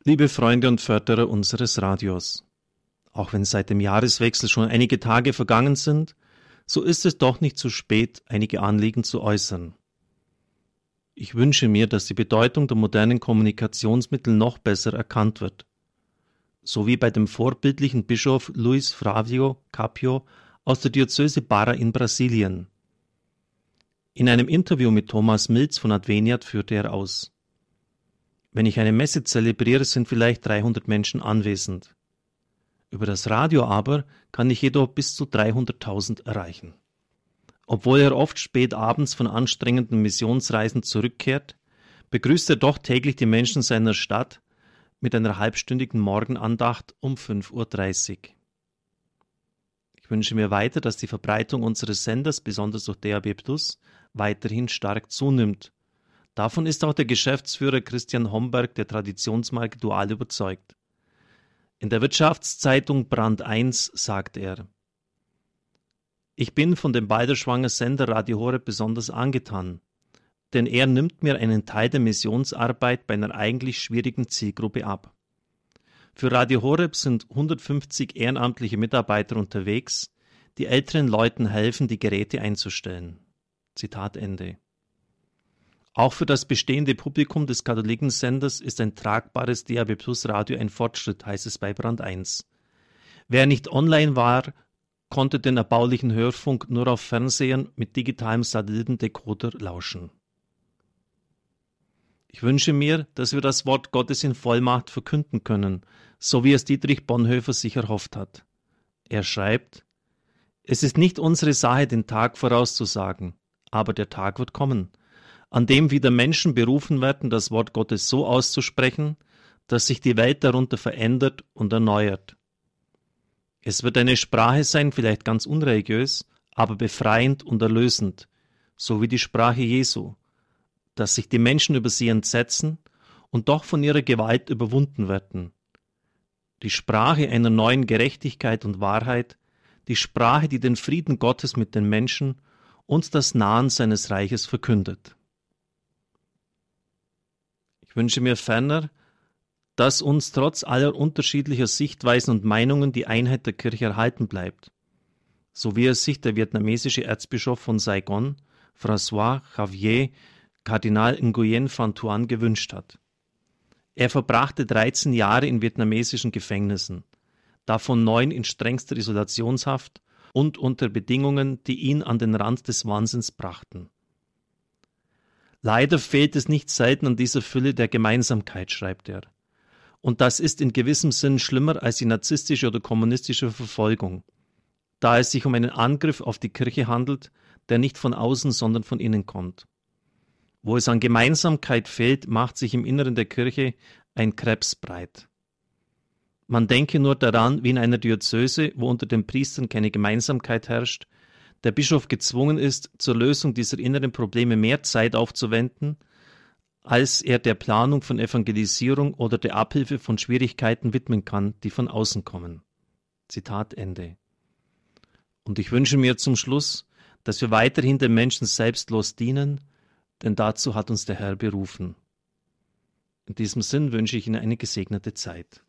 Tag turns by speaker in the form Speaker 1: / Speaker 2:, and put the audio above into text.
Speaker 1: Liebe Freunde und Förderer unseres Radios, auch wenn seit dem Jahreswechsel schon einige Tage vergangen sind, so ist es doch nicht zu spät, einige Anliegen zu äußern. Ich wünsche mir, dass die Bedeutung der modernen Kommunikationsmittel noch besser erkannt wird, so wie bei dem vorbildlichen Bischof Luiz Flávio Capio aus der Diözese Barra in Brasilien. In einem Interview mit Thomas Milz von Adveniat führte er aus: Wenn ich eine Messe zelebriere, sind vielleicht 300 Menschen anwesend. Über das Radio aber kann ich jedoch bis zu 300.000 erreichen. Obwohl er oft spät abends von anstrengenden Missionsreisen zurückkehrt, begrüßt er doch täglich die Menschen seiner Stadt mit einer halbstündigen Morgenandacht um 5:30 Uhr. Ich wünsche mir weiter, dass die Verbreitung unseres Senders, besonders durch DAB+, weiterhin stark zunimmt. Davon ist auch der Geschäftsführer Christian Homberg der Traditionsmarke Dual überzeugt. In der Wirtschaftszeitung Brand 1 sagt er: Ich bin von dem Balderschwanger Sender Radio Horeb besonders angetan, denn er nimmt mir einen Teil der Missionsarbeit bei einer eigentlich schwierigen Zielgruppe ab. Für Radio Horeb sind 150 ehrenamtliche Mitarbeiter unterwegs, die älteren Leuten helfen, die Geräte einzustellen. Zitat Ende. Auch für das bestehende Publikum des Katholikensenders ist ein tragbares DAB+ Radio ein Fortschritt, heißt es bei Brand 1. Wer nicht online war, konnte den erbaulichen Hörfunk nur auf Fernsehern mit digitalem Satellitendecoder lauschen. Ich wünsche mir, dass wir das Wort Gottes in Vollmacht verkünden können, so wie es Dietrich Bonhoeffer sich erhofft hat. Er schreibt: Es ist nicht unsere Sache, den Tag vorauszusagen, aber der Tag wird kommen, an dem wieder Menschen berufen werden, das Wort Gottes so auszusprechen, dass sich die Welt darunter verändert und erneuert. Es wird eine Sprache sein, vielleicht ganz unreligiös, aber befreiend und erlösend, so wie die Sprache Jesu, dass sich die Menschen über sie entsetzen und doch von ihrer Gewalt überwunden werden. Die Sprache einer neuen Gerechtigkeit und Wahrheit, die Sprache, die den Frieden Gottes mit den Menschen und das Nahen seines Reiches verkündet. Ich wünsche mir ferner, dass uns trotz aller unterschiedlicher Sichtweisen und Meinungen die Einheit der Kirche erhalten bleibt, so wie es sich der vietnamesische Erzbischof von Saigon, François Xavier Kardinal Nguyen Van Thuan, gewünscht hat. Er verbrachte 13 Jahre in vietnamesischen Gefängnissen, davon 9 in strengster Isolationshaft und unter Bedingungen, die ihn an den Rand des Wahnsinns brachten. Leider fehlt es nicht selten an dieser Fülle der Gemeinsamkeit, schreibt er. Und das ist in gewissem Sinn schlimmer als die narzisstische oder kommunistische Verfolgung, da es sich um einen Angriff auf die Kirche handelt, der nicht von außen, sondern von innen kommt. Wo es an Gemeinsamkeit fehlt, macht sich im Inneren der Kirche ein Krebs breit. Man denke nur daran, wie in einer Diözese, wo unter den Priestern keine Gemeinsamkeit herrscht, der Bischof gezwungen ist, zur Lösung dieser inneren Probleme mehr Zeit aufzuwenden, als er der Planung von Evangelisierung oder der Abhilfe von Schwierigkeiten widmen kann, die von außen kommen. Zitat Ende. Und ich wünsche mir zum Schluss, dass wir weiterhin den Menschen selbstlos dienen, denn dazu hat uns der Herr berufen. In diesem Sinn wünsche ich Ihnen eine gesegnete Zeit.